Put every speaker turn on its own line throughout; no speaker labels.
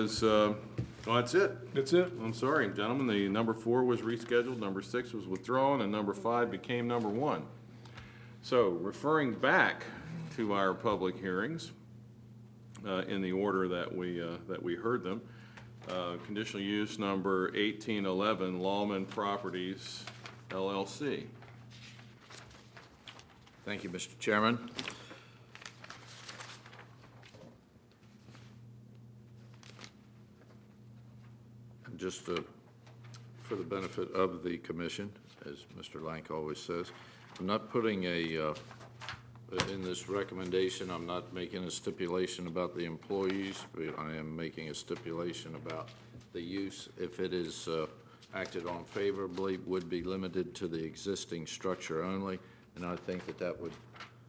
was, that's it.
That's it.
I'm sorry, gentlemen, the number 4 was rescheduled, number 6 was withdrawn, and number 5 became number 1. So, referring back to our public hearings, in the order that we heard them, conditional use number 1811, Lawman Properties, LLC.
Thank you, Mr. Chairman. Just for the benefit of the commission, as Mr. Lank always says, I'm not putting in this recommendation, I'm not making a stipulation about the employees, but I am making a stipulation about the use. If it is acted on favorably, would be limited to the existing structure only, and I think that would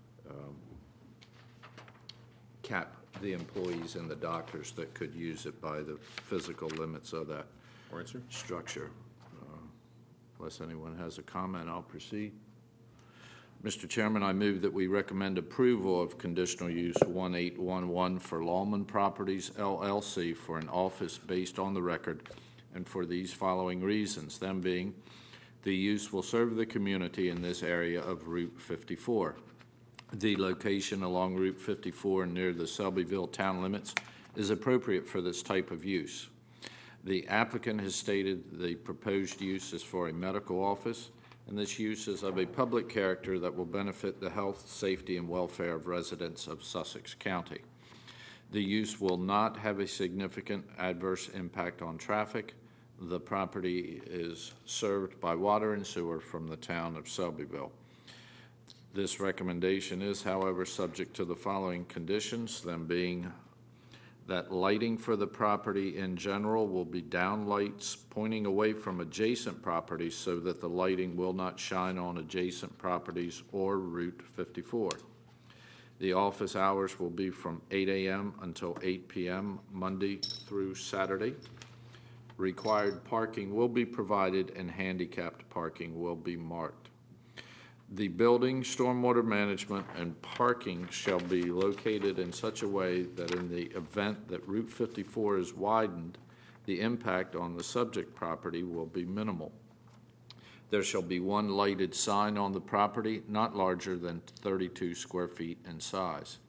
cap the employees and the doctors that could use it by the physical limits of that structure. Unless anyone has a comment, I'll proceed. Mr. Chairman, I move that we recommend approval of conditional use 1811 for Lawman Properties, LLC for an office based on the record, and for these following reasons, them being, the use will serve the community in this area of Route 54. The location along Route 54 near the Selbyville town limits is appropriate for this type of use. The applicant has stated the proposed use is for a medical office, and this use is of a public character that will benefit the health, safety, and welfare of residents of Sussex County. The use will not have a significant adverse impact on traffic. The property is served by water and sewer from the town of Selbyville. This recommendation is, however, subject to the following conditions, them being that lighting for the property in general will be downlights pointing away from adjacent properties so that the lighting will not shine on adjacent properties or Route 54. The office hours will be from 8 a.m. until 8 p.m. Monday through Saturday. Required parking will be provided and handicapped parking will be marked. The building, stormwater management, and parking shall be located in such a way that in the event that Route 54 is widened, the impact on the subject property will be minimal. There shall be one lighted sign on the property, not larger than 32 square feet in size.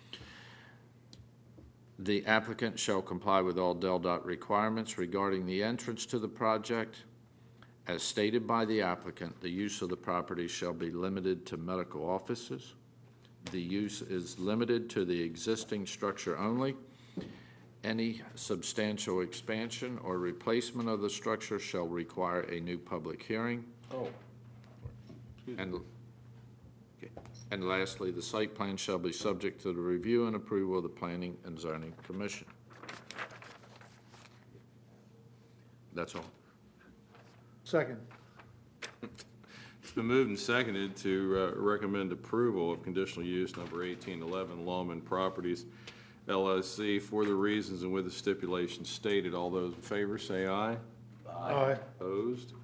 The applicant shall comply with all DelDOT requirements regarding the entrance to the project. As stated by the applicant, the use of the property shall be limited to medical offices. The use is limited to the existing structure only. Any substantial expansion or replacement of the structure shall require a new public hearing. And lastly, the site plan shall be subject to the review and approval of the Planning and Zoning Commission. That's all.
Second.
It's been moved and seconded to recommend approval of conditional use number 1811, Lawman Properties, LLC, for the reasons and with the stipulations stated. All those in favor say aye.
Aye.
Opposed?